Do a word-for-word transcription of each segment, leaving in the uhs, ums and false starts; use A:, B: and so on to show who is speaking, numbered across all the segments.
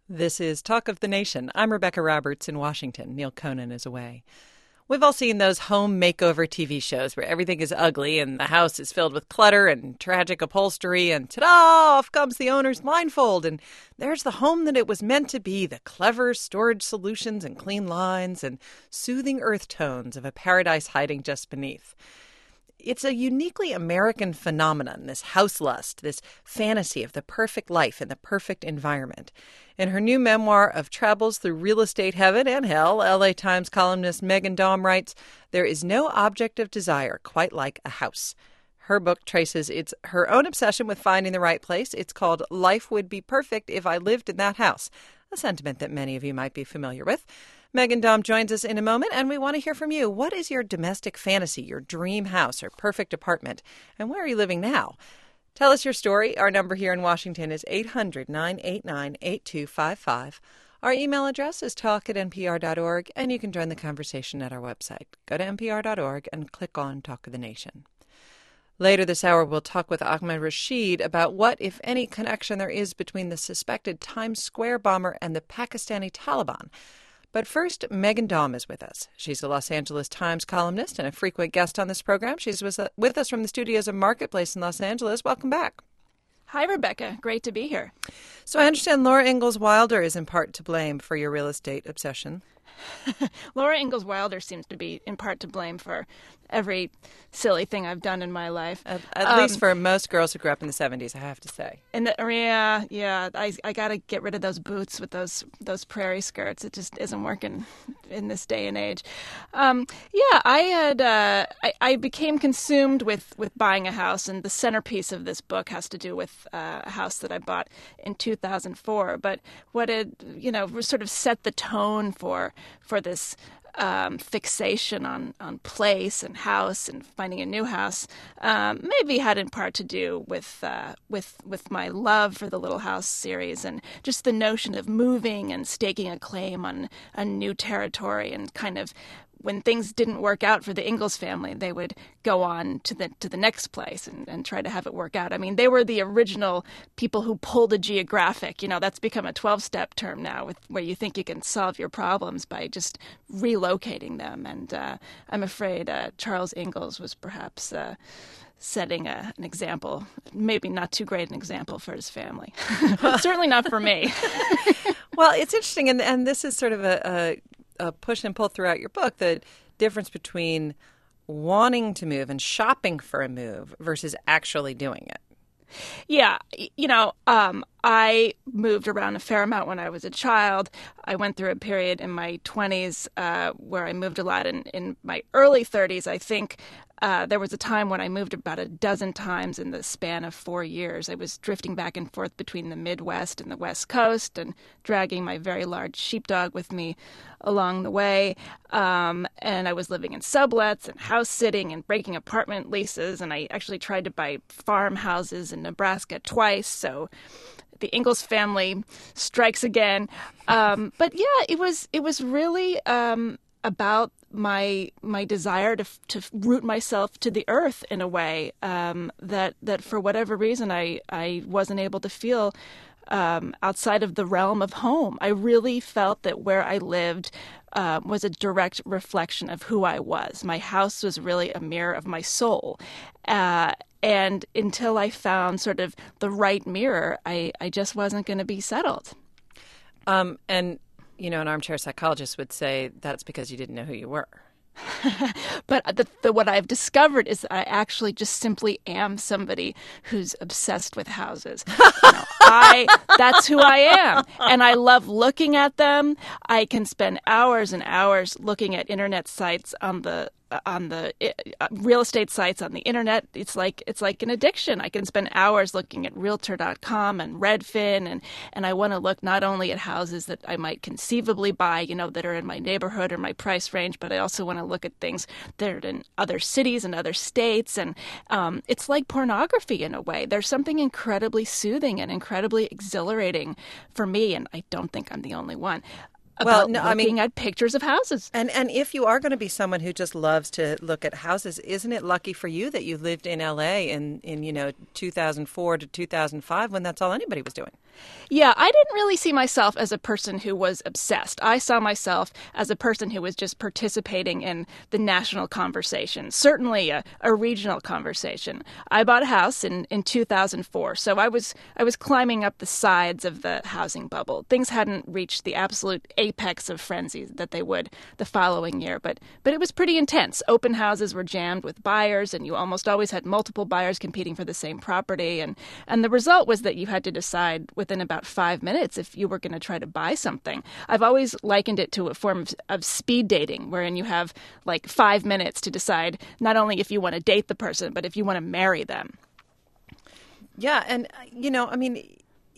A: This is Talk of the Nation. I'm Rebecca Roberts in Washington. Neil Conan is away. We've all seen those home makeover T V shows where everything is ugly and the house is filled with clutter and tragic upholstery and ta-da, off comes the owner's blindfold and there's the home that it was meant to be, the clever storage solutions and clean lines and soothing earth tones of a paradise hiding just beneath. It's a uniquely American phenomenon, this house lust, this fantasy of the perfect life in the perfect environment. In her new memoir of travels through real estate heaven and hell, L A Times columnist Meghan Daum writes, "There is no object of desire quite like a house." Her book traces its her own obsession with finding the right place. It's called Life Would Be Perfect If I Lived in That House, a sentiment that many of you might be familiar with. Meghan Daum joins us in a moment, and we want to hear from you. What is your domestic fantasy, your dream house or perfect apartment? And where are you living now? Tell us your story. Our number here in Washington is eight hundred, nine eight nine, eight two five five. Our email address is talk at n p r dot org, and you can join the conversation at our website. Go to n p r dot org and click on Talk of the Nation. Later this hour, we'll talk with Ahmed Rashid about what, if any, connection there is between the suspected Times Square bomber and the Pakistani Taliban. But first, Meghan Daum is with us. She's a Los Angeles Times columnist and a frequent guest on this program. She's with us from the studios of Marketplace in Los Angeles. Welcome back.
B: Hi, Rebecca. Great to be here.
A: So I understand Laura Ingalls Wilder is in part to blame for your real estate obsession.
B: Laura Ingalls Wilder seems to be in part to blame for every silly thing I've done in my life.
A: At, at
B: um,
A: least for most girls who grew up in the seventies, I have to say.
B: And the, yeah, yeah, I I got to get rid of those boots with those those prairie skirts. It just isn't working in this day and age. Um, yeah, I had uh, I, I became consumed with, with buying a house, and the centerpiece of this book has to do with uh, a house that I bought in two thousand four. But what it you know sort of set the tone for for this um, fixation on, on place and house and finding a new house um, maybe had in part to do with uh, with with my love for the Little House series and just the notion of moving and staking a claim on a new territory and kind of when things didn't work out for the Ingalls family, they would go on to the to the next place and, and try to have it work out. I mean, they were the original people who pulled a geographic. You know, that's become a twelve-step term now, with where you think you can solve your problems by just relocating them. And uh, I'm afraid uh, Charles Ingalls was perhaps uh, setting a, an example, maybe not too great an example for his family, but certainly not for me.
A: Well, it's interesting, and and this is sort of a. a a push and pull throughout your book, the difference between wanting to move and shopping for a move versus actually doing it.
B: Yeah, you know, um, I moved around a fair amount when I was a child. I went through a period in my twenties uh, where I moved a lot. In, in my early thirties, I think uh, there was a time when I moved about a dozen times in the span of four years. I was drifting back and forth between the Midwest and the West Coast and dragging my very large sheepdog with me along the way. Um, and I was living in sublets and house sitting and breaking apartment leases. And I actually tried to buy farmhouses in Nebraska twice. So the Ingalls family strikes again. Um, but yeah, it was it was really um, about my my desire to to root myself to the earth in a way um, that that for whatever reason I I wasn't able to feel um, outside of the realm of home. I really felt that where I lived uh, was a direct reflection of who I was. My house was really a mirror of my soul. Uh, And until I found sort of the right mirror, I, I just wasn't going to be settled.
A: Um, and, you know, an armchair psychologist would say that's because you didn't know who you were.
B: But the, the, what I've discovered is that I actually just simply am somebody who's obsessed with houses. You know, I that's who I am, and I love looking at them. I can spend hours and hours looking at internet sites on the on the uh, real estate sites on the internet. It's like it's like an addiction. I can spend hours looking at Realtor dot com and Redfin, and and I want to look not only at houses that I might conceivably buy, you know, that are in my neighborhood or my price range, but I also want to look at things that are in other cities and other states. And um, it's like pornography in a way. There's something incredibly soothing and incredibly exhilarating for me, and I don't think I'm the only one, about
A: no,
B: looking
A: I mean,
B: at pictures of houses.
A: And and if you are going to be someone who just loves to look at houses, isn't it lucky for you that you lived in L A in, in you know, two thousand four to two thousand five when that's all anybody was doing?
B: Yeah, I didn't really see myself as a person who was obsessed. I saw myself as a person who was just participating in the national conversation, certainly a, a regional conversation. I bought a house in, in two thousand four, so I was I was climbing up the sides of the housing bubble. Things hadn't reached the absolute apex of frenzy that they would the following year, but but it was pretty intense. Open houses were jammed with buyers, and you almost always had multiple buyers competing for the same property, and and the result was that you had to decide within about five minutes if you were going to try to buy something. I've always likened it to a form of, of speed dating, wherein you have like five minutes to decide not only if you want to date the person, but if you want to marry them.
A: Yeah, and, you know, I mean,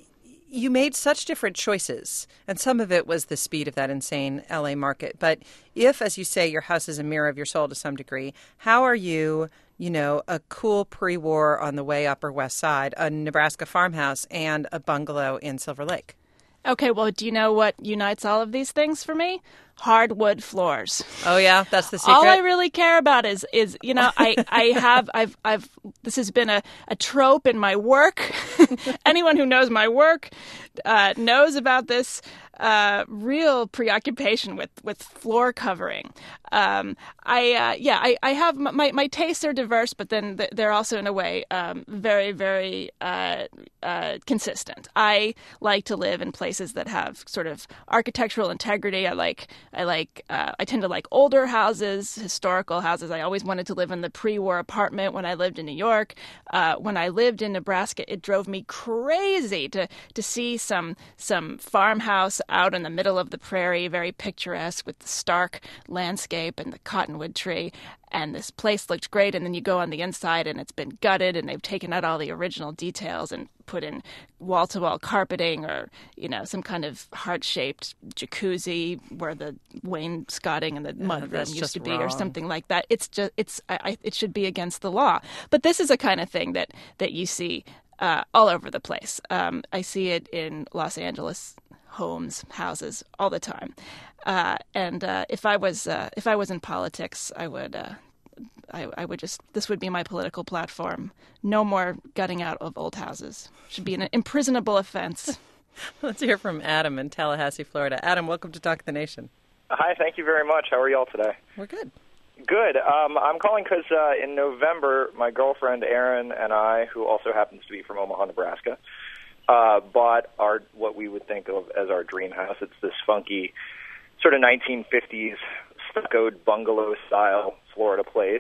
A: you made such different choices, and some of it was the speed of that insane L A market. But if, as you say, your house is a mirror of your soul to some degree, how are you, you know, a cool pre-war on the way Upper West Side, a Nebraska farmhouse, and a bungalow in Silver Lake?
B: Okay, well, do you know what unites all of these things for me? Hardwood floors.
A: Oh yeah, that's the secret.
B: All I really care about is is you know I, I have I've I've this has been a, a trope in my work. Anyone who knows my work uh, knows about this uh, real preoccupation with, with floor covering. Um, I uh, yeah I, I have my my tastes are diverse, but then they're also in a way um, very very uh, uh, consistent. I like to live in places that have sort of architectural integrity. I like. I like. Uh, I tend to like older houses, historical houses. I always wanted to live in the pre-war apartment when I lived in New York. Uh, when I lived in Nebraska, it drove me crazy to to see some some farmhouse out in the middle of the prairie, very picturesque with the stark landscape and the cottonwood tree. And this place looked great, and then you go on the inside, and it's been gutted, and they've taken out all the original details and put in wall-to-wall carpeting, or you know, some kind of heart-shaped jacuzzi where the wainscoting and the
A: Yeah,
B: mudroom
A: that's
B: used
A: just
B: to be,
A: wrong.
B: or something like that. It's just, it's, I, I, it should be against the law. But this is a kind of thing that that you see uh, all over the place. Um, I see it in Los Angeles homes, houses, all the time. Uh, and uh, if I was uh, if I was in politics, I would uh, I, I would just this would be my political platform. No more gutting out of old houses. Should be an imprisonable offense.
A: Let's hear from Adam in Tallahassee, Florida. Adam, welcome to Talk of the Nation.
C: Hi, thank you very much. How are y'all today?
A: We're good.
C: Good. Um, I'm calling because uh, in November, my girlfriend Erin and I, who also happens to be from Omaha, Nebraska, uh, bought our what we would think of as our dream house. It's this funky sort of nineteen fifties stuccoed bungalow-style Florida place,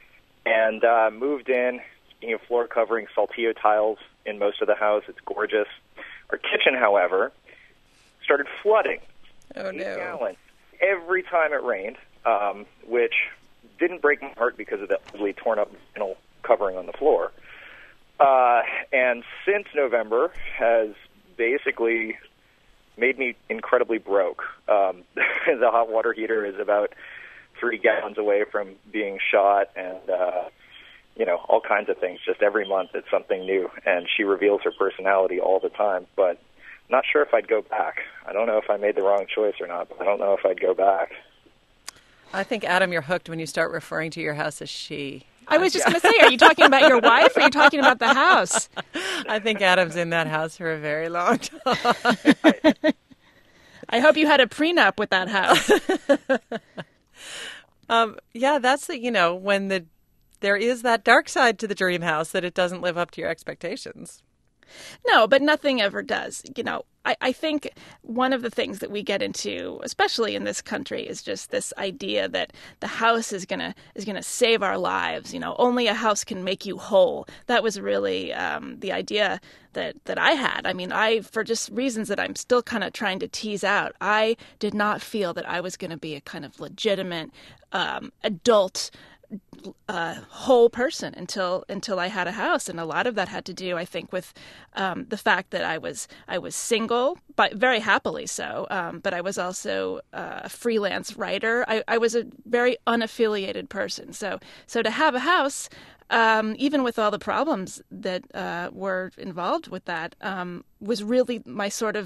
C: and uh, moved in. Speaking of floor covering, Saltillo tiles in most of the house. It's gorgeous. Our kitchen, however, started flooding.
A: Oh,
C: Eight
A: no.
C: gallons every time it rained, um, which didn't break my heart because of the ugly torn-up vinyl covering on the floor. Uh, and since November has basically made me incredibly broke. Um, the hot water heater is about three gallons away from being shot, and uh, you know, all kinds of things. Just every month it's something new, and she reveals her personality all the time. But not sure if I'd go back. I don't know if I made the wrong choice or not, but I don't know if I'd go back.
A: I think, Adam, you're hooked when you start referring to your house as she.
B: I was just going to say, are you talking about your wife or are you talking about the house?
A: I think Adam's in that house for a very long time.
B: I hope you had a prenup with that house.
A: um, yeah, that's the, you know, when the there is that dark side to the dream house that it doesn't live up to your expectations.
B: No, but nothing ever does. You know, I, I think one of the things that we get into, especially in this country, is just this idea that the house is gonna is gonna save our lives. You know, only a house can make you whole. That was really um, the idea that that I had. I mean, I for just reasons that I'm still kind of trying to tease out. I did not feel that I was going to be a kind of legitimate um, adult. Uh, whole person until until I had a house, and a lot of that had to do, I think, with um, the fact that I was I was single, but very happily so. Um, but I was also uh, a freelance writer. I, I was a very unaffiliated person. So so to have a house, um, even with all the problems that uh, were involved with that, um, was really my sort of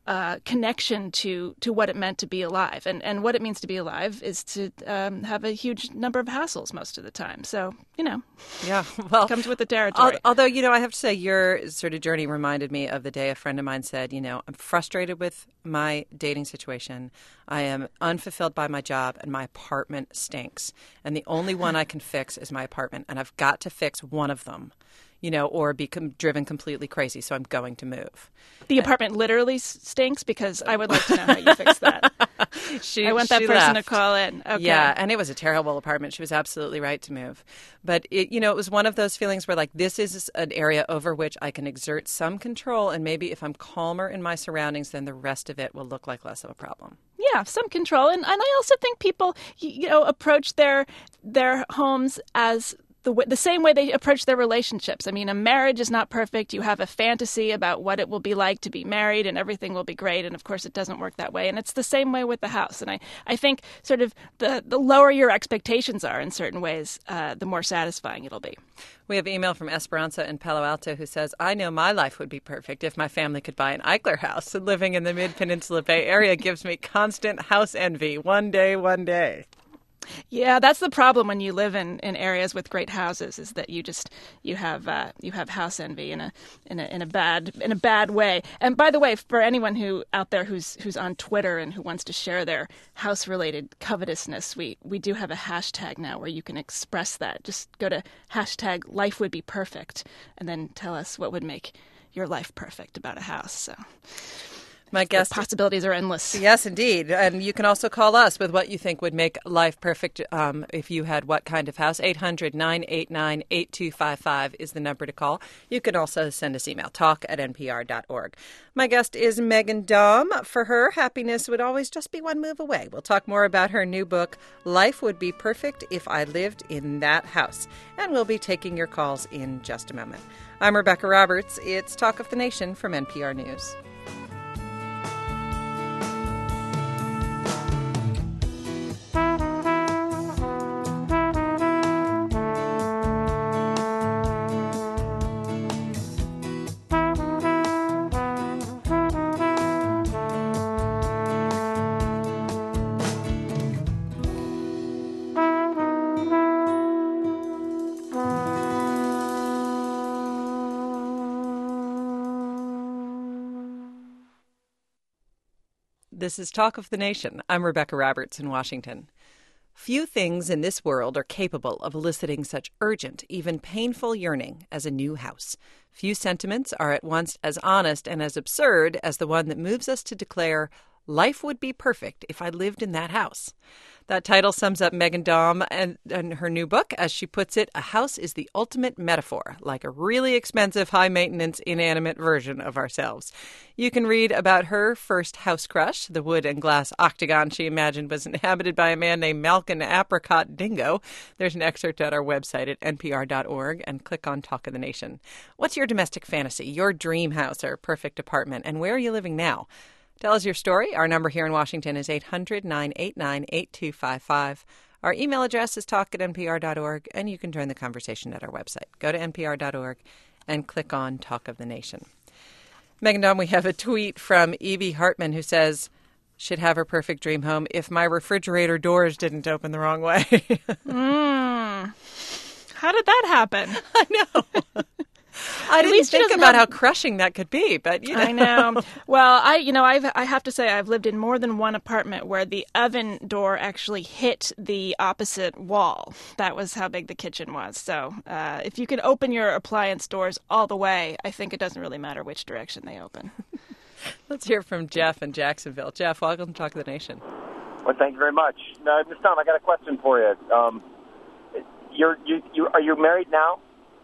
B: uh, connection to to what it meant to be alive. And and what it means to be alive is to um, have a huge number of hassles most of the time. So, you know,
A: yeah, well,
B: comes with the territory.
A: Al- although, you know, I have to say your sort of journey reminded me of the day a friend of mine said, you know, I'm frustrated with my dating situation. I am unfulfilled by my job and my apartment stinks. And the only one I can fix is my apartment. And I've got to fix one of them, you know, or be com- driven completely crazy. So I'm going to move.
B: The apartment literally s- stinks, because I would like to know how you fix that.
A: she,
B: I want that
A: she
B: person
A: left.
B: to call in. Okay.
A: Yeah, and it was a terrible apartment. She was absolutely right to move. But, it, you know, it was one of those feelings where, like, this is an area over which I can exert some control, and maybe if I'm calmer in my surroundings, then the rest of it will look like less of a problem.
B: Yeah, some control. And, and I also think people, you know, approach their their homes as the, w- the same way they approach their relationships. I mean, a marriage is not perfect. You have a fantasy about what it will be like to be married and everything will be great. And of course, it doesn't work that way. And it's the same way with the house. And I, I think sort of the, the lower your expectations are in certain ways, uh, the more satisfying it'll be.
A: We have email from Esperanza in Palo Alto who says, I know my life would be perfect if my family could buy an Eichler house. And living in the Mid-Peninsula Bay Area gives me constant house envy. One day, one day.
B: Yeah, that's the problem when you live in, in areas with great houses, is that you just you have uh, you have house envy in a in a in a bad in a bad way. And by the way, for anyone who out there who's who's on Twitter and who wants to share their house related covetousness, we we do have a hashtag now where you can express that. Just go to hashtag life would be perfect and then tell us what would make your life perfect about a house. So
A: my guest,
B: the possibilities are endless.
A: Yes, indeed. And you can also call us with what you think would make life perfect um, if you had what kind of house. eight hundred, nine eight nine, eight two five five is the number to call. You can also send us email, talk at N P R dot org. My guest is Meghan Daum. For her, happiness would always just be one move away. We'll talk more about her new book, Life Would Be Perfect If I Lived in That House. And we'll be taking your calls in just a moment. I'm Rebecca Roberts. It's Talk of the Nation from N P R News. This is Talk of the Nation. I'm Rebecca Roberts in Washington. Few things in this world are capable of eliciting such urgent, even painful yearning as a new house. Few sentiments are at once as honest and as absurd as the one that moves us to declare, life would be perfect if I lived in that house. That title sums up Meghan Daum and, and her new book. As she puts it, a house is the ultimate metaphor, like a really expensive, high-maintenance, inanimate version of ourselves. You can read about her first house crush, the wood and glass octagon she imagined was inhabited by a man named Malcolm Apricot Dingo. There's an excerpt at our website at N P R dot org, and click on Talk of the Nation. What's your domestic fantasy, your dream house or perfect apartment, and where are you living now? Tell us your story. Our number here in Washington is eight hundred, nine eight nine, eight two five five. Our email address is talk at N P R dot org, and you can join the conversation at our website. Go to N P R dot org and click on Talk of the Nation. Meghan Daum, we have a tweet from Evie Hartman who says, should have her perfect dream home if my refrigerator doors didn't open the wrong way.
B: mm. How did that happen?
A: I know. I didn't think about have... how crushing that could be, but you know.
B: I know. Well, I, you know, I've, I have to say I've lived in more than one apartment where the oven door actually hit the opposite wall. That was how big the kitchen was. So uh, if you can open your appliance doors all the way, I think it doesn't really matter which direction they open.
A: Let's hear from Jeff in Jacksonville. Jeff, welcome to Talk of the Nation.
D: Well, thank you very much. Now, Miz Daum, I got a question for you. Um, you're, you, you, are you married now?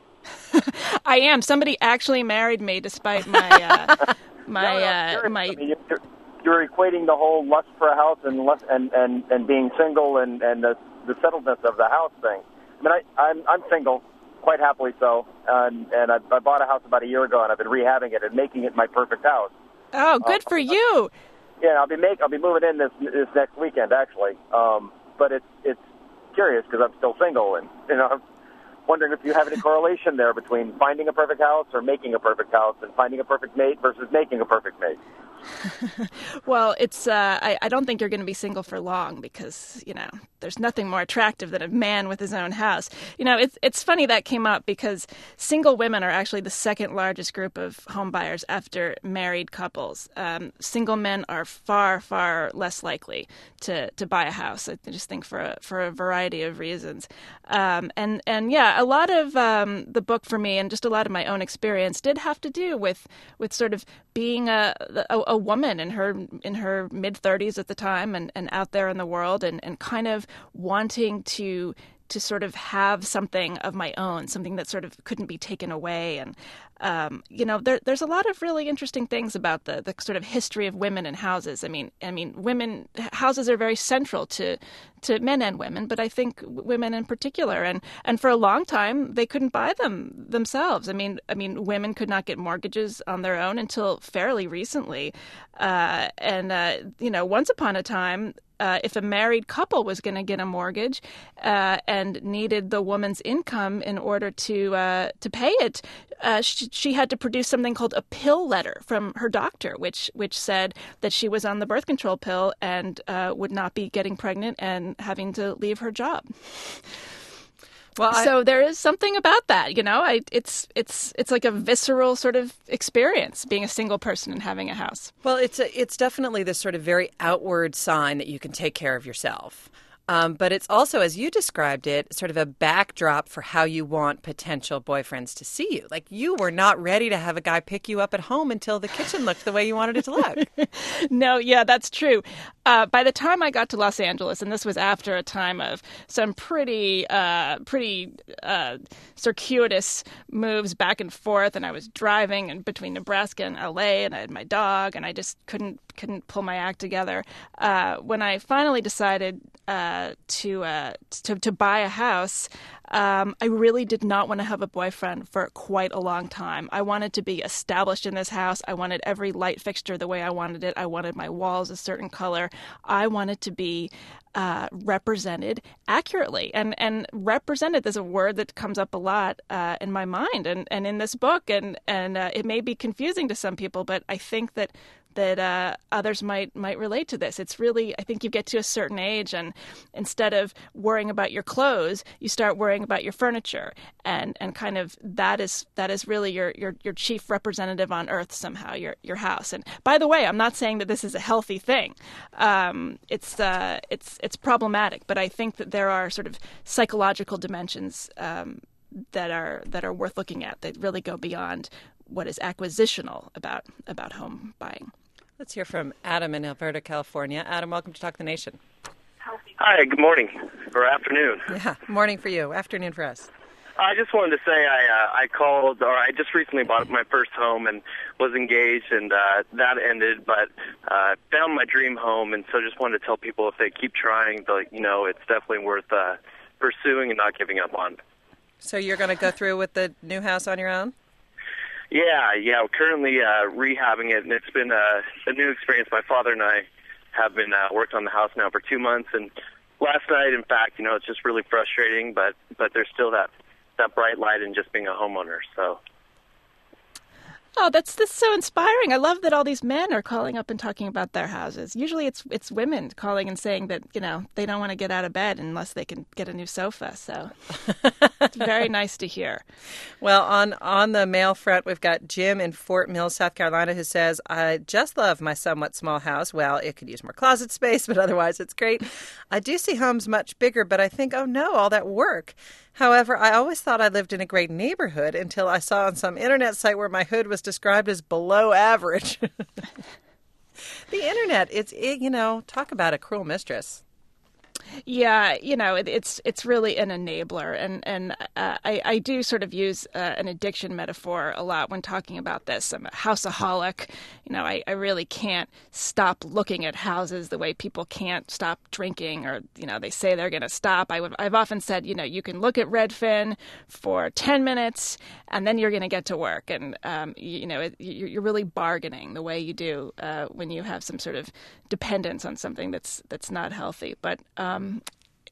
B: I am. Somebody actually married me, despite my uh, my
D: no, no,
B: uh, my.
D: I mean, you're, you're equating the whole lust for a house and lust, and, and, and being single and, and the, the settledness of the house thing. I mean, I, I'm I'm single, quite happily so, and and I, I bought a house about a year ago, and I've been rehabbing it and making it my perfect house.
B: Oh, good uh, for you!
D: Yeah, I'll be make I'll be moving in this this next weekend actually. Um, but it's it's curious because I'm still single, and you know. I'm wondering if you have any correlation there between finding a perfect house or making a perfect house, and finding a perfect mate versus making a perfect mate.
B: Well, it's uh, I, I don't think you're going to be single for long because, you know, there's nothing more attractive than a man with his own house. You know, it's it's funny that came up because single women are actually the second largest group of home buyers after married couples. Um, single men are far, far less likely to, to buy a house. I just think for a, for a variety of reasons. Um, and, and yeah, a lot of um, the book for me and just a lot of my own experience did have to do with, with sort of being a, a, a woman in her in her mid thirties at the time and, and out there in the world and, and kind of wanting to to sort of have something of my own, something that sort of couldn't be taken away. And, um, you know, there, there's a lot of really interesting things about the, the sort of history of women and houses. I mean, I mean, women houses are very central to to men and women, but I think women in particular. And, and for a long time, they couldn't buy them themselves. I mean, I mean, women could not get mortgages on their own until fairly recently. Uh, and, uh, you know, once upon a time, Uh, if a married couple was going to get a mortgage uh, and needed the woman's income in order to uh, to pay it, uh, she, she had to produce something called a pill letter from her doctor, which which said that she was on the birth control pill and uh, would not be getting pregnant and having to leave her job. Well, I, so there is something about that, you know. I, it's it's it's like a visceral sort of experience being a single person and having a house.
A: Well, it's a, it's definitely this sort of very outward sign that you can take care of yourself. Um, but it's also, as you described it, sort of a backdrop for how you want potential boyfriends to see you. Like, you were not ready to have a guy pick you up at home until the kitchen looked the way you wanted it to look.
B: No, yeah, that's true. Uh, by the time I got to Los Angeles, and this was after a time of some pretty, uh, pretty uh, circuitous moves back and forth, and I was driving and between Nebraska and L A, and I had my dog, and I just couldn't couldn't pull my act together. Uh, when I finally decided uh, to, uh, to to buy a house, um, I really did not want to have a boyfriend for quite a long time. I wanted to be established in this house. I wanted every light fixture the way I wanted it. I wanted my walls a certain color. I wanted to be uh, represented accurately. And and represented is a word that comes up a lot uh, in my mind and, and in this book. And, and uh, it may be confusing to some people, but I think that that uh, others might might relate to this. It's really, I think you get to a certain age and instead of worrying about your clothes, you start worrying about your furniture. And and kind of that is that is really your your, your chief representative on earth somehow, your your house. And by the way, I'm not saying that this is a healthy thing. Um, it's uh, it's it's problematic, but I think that there are sort of psychological dimensions um, that are that are worth looking at that really go beyond what is acquisitional about about home buying.
A: Let's hear from Adam in Alberta, California. Adam, welcome to Talk the Nation.
E: Hi, good morning, or afternoon.
A: Yeah, morning for you, afternoon for us.
E: I just wanted to say I uh, I called, or I just recently bought my first home and was engaged, and uh, that ended, but uh, found my dream home, and so just wanted to tell people if they keep trying, the, you know, it's definitely worth uh, pursuing and not giving up on.
A: So you're going to go through with the new house on your own?
E: Yeah, yeah, we're currently uh, rehabbing it, and it's been a, a new experience. My father and I have been uh, working on the house now for two months, and last night, in fact, you know, it's just really frustrating, but but there's still that, that bright light in just being a homeowner, so...
B: Oh, that's that's so inspiring. I love that all these men are calling up and talking about their houses. Usually it's it's women calling and saying that, you know, they don't want to get out of bed unless they can get a new sofa. So it's very nice to hear.
A: Well, on, on the mail front, we've got Jim in Fort Mill, South Carolina, who says, I just love my somewhat small house. Well, it could use more closet space, but otherwise it's great. I do see homes much bigger, but I think, oh no, all that work. However, I always thought I lived in a great neighborhood until I saw on some internet site where my hood was described as below average. The internet, it's, it, you know, talk about a cruel mistress.
B: Yeah, you know, it, it's it's really an enabler, and and uh, I I do sort of use uh, an addiction metaphor a lot when talking about this. I'm a houseaholic. You know, I, I really can't stop looking at houses the way people can't stop drinking, or you know, they say they're going to stop. I would, I've often said, you know, you can look at Redfin for ten minutes, and then you're going to get to work, and um, you, you know, it, you're really bargaining the way you do uh, when you have some sort of dependence on something that's that's not healthy, but. Um,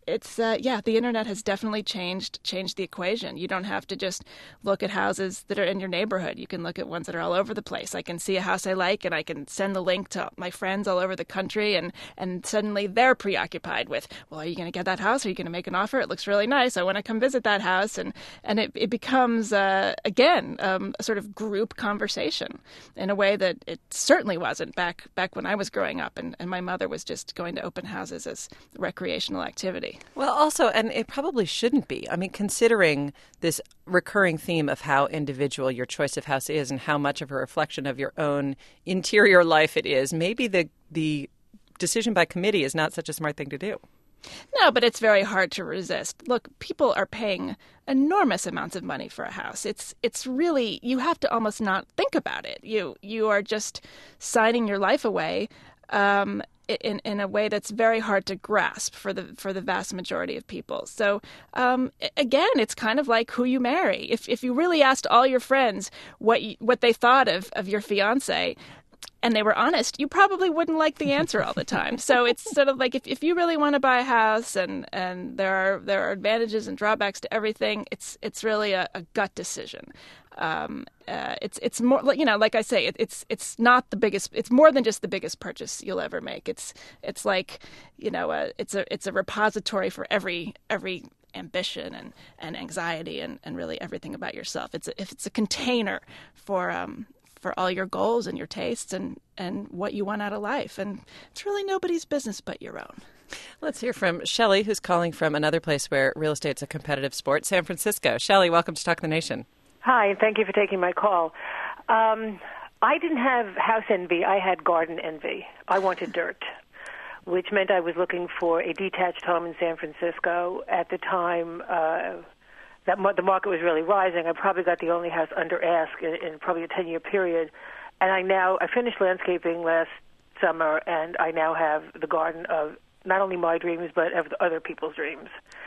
B: it's uh, yeah, the internet has definitely changed changed the equation. You don't have to just look at houses that are in your neighborhood. You can look at ones that are all over the place. I can see a house I like, and I can send the link to my friends all over the country, and and suddenly they're preoccupied with, well, are you going to get that house? Are you going to make an offer? It looks really nice. I want to come visit that house, and and it it becomes uh, again um, a sort of group conversation in a way that it certainly wasn't back back when I was growing up, and, and my mother was just going to open houses as recreational activity.
A: Well, also, and it probably shouldn't be. I mean, considering this recurring theme of how individual your choice of house is and how much of a reflection of your own interior life it is, maybe the the decision by committee is not such a smart thing to do.
B: No, but it's very hard to resist. Look, people are paying enormous amounts of money for a house. It's it's really, you have to almost not think about it. You you are just signing your life away um, in in a way that's very hard to grasp for the for the vast majority of people. So um, again, it's kind of like who you marry. If if you really asked all your friends what you, what they thought of of your fiance, and they were honest, you probably wouldn't like the answer all the time. So it's sort of like if, if you really want to buy a house and, and there are there are advantages and drawbacks to everything, it's it's really a, a gut decision. Um, uh, it's it's more, you know, like I say, it, it's it's not the biggest. It's more than just the biggest purchase you'll ever make. It's it's like, you know, a, it's a it's a repository for every every ambition and, and anxiety and, and really everything about yourself. It's a, if it's a container for um. for all your goals and your tastes and, and what you want out of life. And it's really nobody's business but your own.
A: Let's hear from Shelley, who's calling from another place where real estate's a competitive sport, San Francisco. Shelley, welcome to Talk the Nation.
F: Hi, and thank you for taking my call. Um, I didn't have house envy. I had garden envy. I wanted dirt, which meant I was looking for a detached home in San Francisco. At the time, uh, that mo- the market was really rising. I probably got the only house under ask in, in probably a ten-year period. And I now, I finished landscaping last summer, and I now have the garden of not only my dreams, but of other people's dreams.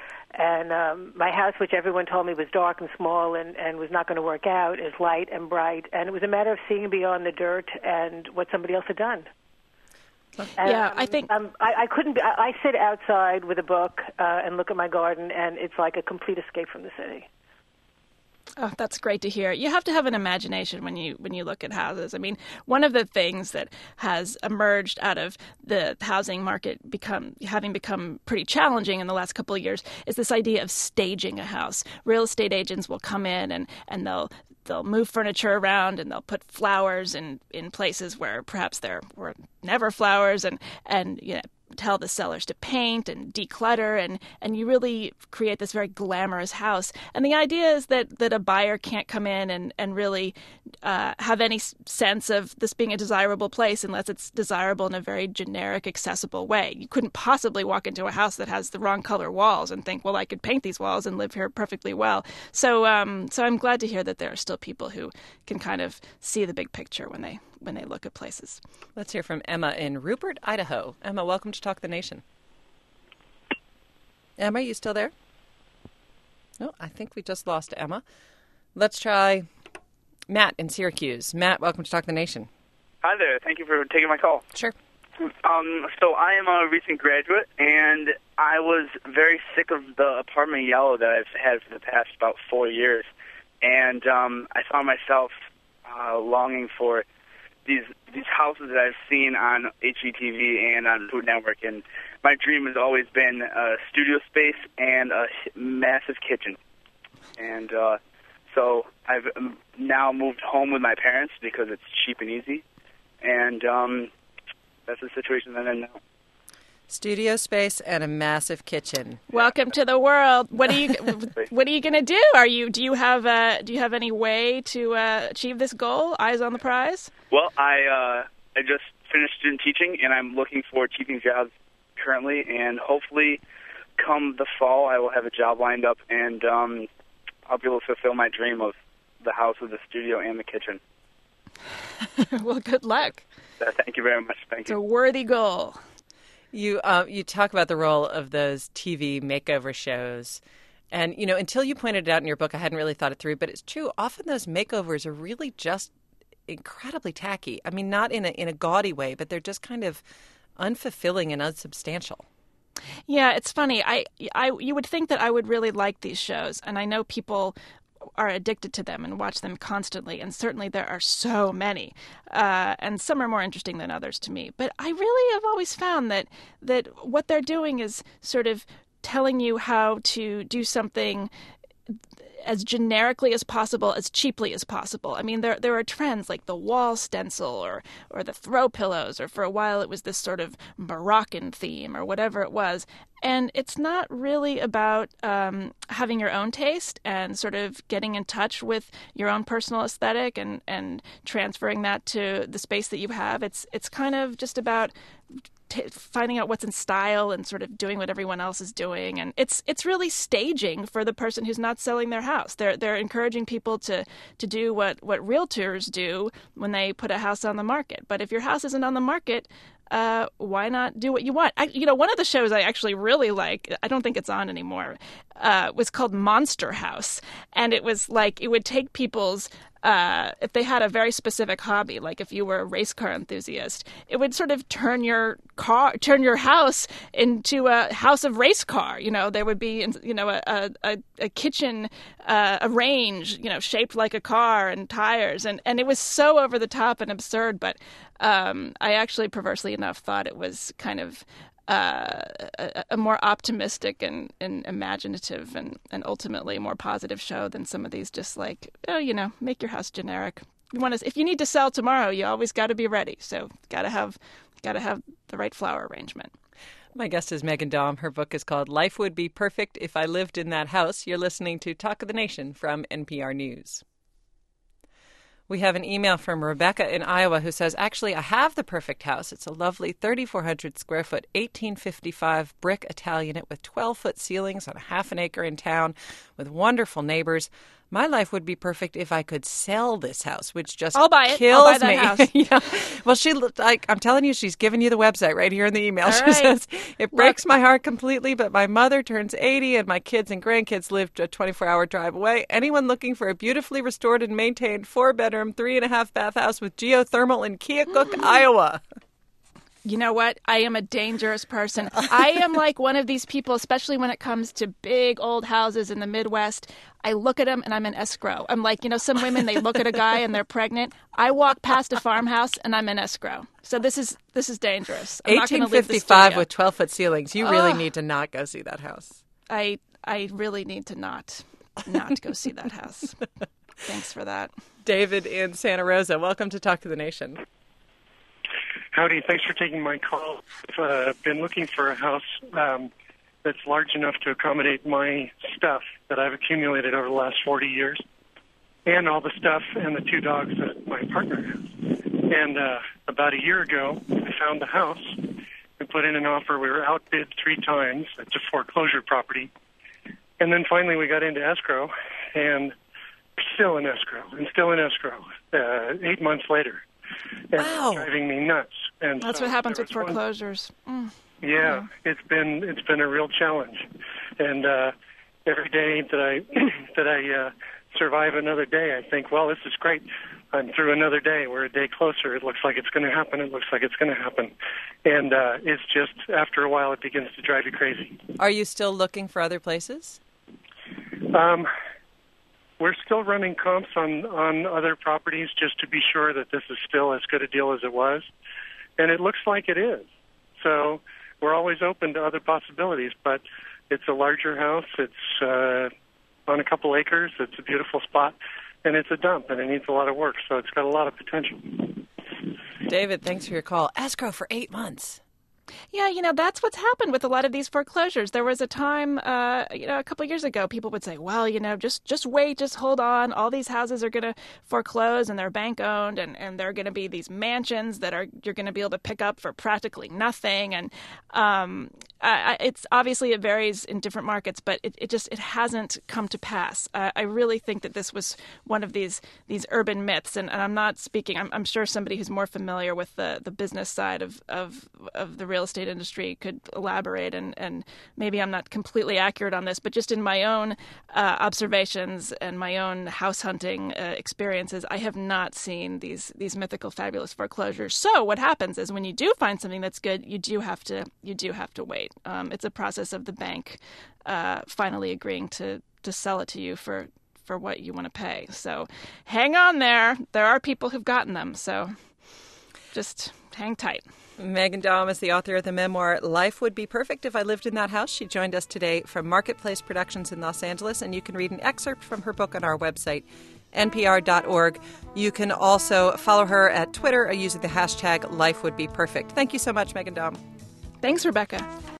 F: And um, my house, which everyone told me was dark and small and, and was not going to work out, is light and bright. And it was a matter of seeing beyond the dirt and what somebody else had done. And,
B: yeah, I think
F: um, I, I couldn't. Be, I, I sit outside with a book uh, and look at my garden, and it's like a complete escape from the city.
B: Oh, that's great to hear. You have to have an imagination when you when you look at houses. I mean, one of the things that has emerged out of the housing market become having become pretty challenging in the last couple of years is this idea of staging a house. Real estate agents will come in and, and they'll they'll move furniture around and they'll put flowers in, in places where perhaps there were never flowers and, and you know, tell the sellers to paint and declutter, and, and you really create this very glamorous house. And the idea is that, that a buyer can't come in and, and really uh, have any sense of this being a desirable place unless it's desirable in a very generic, accessible way. You couldn't possibly walk into a house that has the wrong color walls and think, well, I could paint these walls and live here perfectly well. So, um, so I'm glad to hear that there are still people who can kind of see the big picture when they when they look at places.
A: Let's hear from Emma in Rupert, Idaho. Emma, welcome to Talk the Nation. Emma, you still there? Oh, I think we just lost Emma. Let's try Matt in Syracuse. Matt, welcome to Talk the Nation.
G: Hi there. Thank you for taking my call.
A: Sure.
G: Um, so I am a recent graduate, and I was very sick of the apartment yellow that I've had for the past about four years. And um, I found myself uh, longing for these these houses that I've seen on H G T V and on Food Network, and my dream has always been a studio space and a massive kitchen. And uh, so I've now moved home with my parents because it's cheap and easy, and um, that's the situation that I'm in now.
A: Studio space and a massive kitchen.
B: Welcome to the world. What are you What are you going to do? Are you Do you have uh, Do you have any way to uh, achieve this goal? Eyes on the prize.
G: Well, I uh, I just finished in teaching, and I'm looking for teaching jobs currently, and hopefully, come the fall, I will have a job lined up, and um, I'll be able to fulfill my dream of the house with the studio and the kitchen.
B: Well, good luck.
G: Uh, thank you very much. Thank
B: it's
G: you.
B: It's a worthy goal.
A: You uh, you talk about the role of those T V makeover shows. And, you know, until you pointed it out in your book, I hadn't really thought it through. But it's true. Often those makeovers are really just incredibly tacky. I mean, not in a in a gaudy way, but they're just kind of unfulfilling and unsubstantial.
B: Yeah, it's funny. I, I, you would think that I would really like these shows, and I know people are addicted to them and watch them constantly, and certainly there are so many, uh, and some are more interesting than others to me. But I really have always found that that what they're doing is sort of telling you how to do something as generically as possible, as cheaply as possible. I mean, there there are trends like the wall stencil or or the throw pillows, or for a while it was this sort of Moroccan theme or whatever it was. And it's not really about um, having your own taste and sort of getting in touch with your own personal aesthetic and, and transferring that to the space that you have. It's it's kind of just about T- finding out what's in style and sort of doing what everyone else is doing, and it's it's really staging for the person who's not selling their house. They're they're encouraging people to to do what what realtors do when they put a house on the market. But if your house isn't on the market, uh, why not do what you want? I, you know, one of the shows I actually really like, I don't think it's on anymore, uh, was called Monster House, and it was like it would take people's Uh, if they had a very specific hobby, like if you were a race car enthusiast, it would sort of turn your car, turn your house into a house of race car. You know, there would be, you know, a a, a kitchen, uh, a range, you know, shaped like a car and tires, and, and it was so over the top and absurd. But um, I actually, perversely enough, thought it was kind of Uh, a, a more optimistic and, and imaginative and, and ultimately more positive show than some of these just like, oh, you know, make your house generic. You want to, if you need to sell tomorrow, you always got to be ready. So got to have got to have the right flower arrangement.
A: My guest is Megan Daum. Her book is called Life Would Be Perfect If I Lived in That House. You're listening to Talk of the Nation from N P R News. We have an email from Rebecca in Iowa who says, actually, I have the perfect house. It's a lovely thirty-four hundred square foot, eighteen fifty-five brick Italianate with twelve foot ceilings on a half an acre in town with wonderful neighbors. My life would be perfect if I could sell this house, which just
B: I'll buy it.
A: kills
B: I'll buy that
A: me.
B: house.
A: Yeah. Well, she, like, I'm telling you, she's giving you the website right here in the email.
B: All
A: She
B: right.
A: says, it breaks my heart completely, but my mother turns eighty and my kids and grandkids live a twenty-four hour drive away. Anyone looking for a beautifully restored and maintained four bedroom, three and a half bath house with geothermal in Keokuk, Iowa.
B: You know what? I am a dangerous person. I am like one of these people, especially when it comes to big old houses in the Midwest. I look at them and I'm in escrow. I'm like, you know, some women, they look at a guy and they're pregnant. I walk past a farmhouse and I'm in escrow. So this is this is dangerous. I'm not gonna
A: eighteen
B: leave the
A: fifty-five
B: studio.
A: with twelve foot ceilings. You really
B: Ugh.
A: need to not go see that house.
B: I I really need to not not go see that house. Thanks for that.
A: David in Santa Rosa, welcome to Talk to the Nation.
H: Howdy, thanks for taking my call. I've uh, been looking for a house um, that's large enough to accommodate my stuff that I've accumulated over the last forty years, and all the stuff and the two dogs that my partner has. And uh, about a year ago, I found the house and put in an offer. We were outbid three times. It's a foreclosure property. And then finally we got into escrow, and still in escrow, and still in escrow, uh, eight months later. And
A: Wow.
H: it's driving me nuts. And
B: That's
H: so
B: what happens
H: there
B: with
H: was one-
B: foreclosures. Mm.
H: Yeah, it's been it's been a real challenge, and uh, every day that I that I uh, survive another day, I think, well, this is great. I'm through another day. We're a day closer. It looks like it's going to happen. It looks like it's going to happen, and uh, it's just after a while, it begins to drive you crazy.
A: Are you still looking for other places?
H: Um, we're still running comps on on other properties just to be sure that this is still as good a deal as it was, and it looks like it is. So we're always open to other possibilities, but it's a larger house. It's uh, on a couple acres. It's a beautiful spot, and it's a dump, and it needs a lot of work, so it's got a lot of potential.
A: David, thanks for your call. Escrow for eight months.
B: Yeah, you know, that's what's happened with a lot of these foreclosures. There was a time, uh, you know, a couple of years ago, people would say, well, you know, just just wait, just hold on. All these houses are going to foreclose and they're bank owned and, and they're going to be these mansions that are you're going to be able to pick up for practically nothing. And um, I, it's obviously it varies in different markets, but it, it just it hasn't come to pass. Uh, I really think that this was one of these these urban myths. And, and I'm not speaking, I'm, I'm sure somebody who's more familiar with the, the business side of, of, of the real estate industry could elaborate, and, and maybe I'm not completely accurate on this, but just in my own uh, observations and my own house hunting uh, experiences, I have not seen these these mythical, fabulous foreclosures. So what happens is when you do find something that's good, you do have to you do have to wait. wait. Um, it's a process of the bank uh, finally agreeing to, to sell it to you for, for what you want to pay. So hang on there. There are people who've gotten them. So just hang tight.
A: Meghan Daum is the author of the memoir, Life Would Be Perfect If I Lived in That House. She joined us today from Marketplace Productions in Los Angeles, and you can read an excerpt from her book on our website, N P R dot org. You can also follow her at Twitter using the hashtag Life Would Be Perfect. Thank you so much, Meghan Daum.
B: Thanks, Rebecca.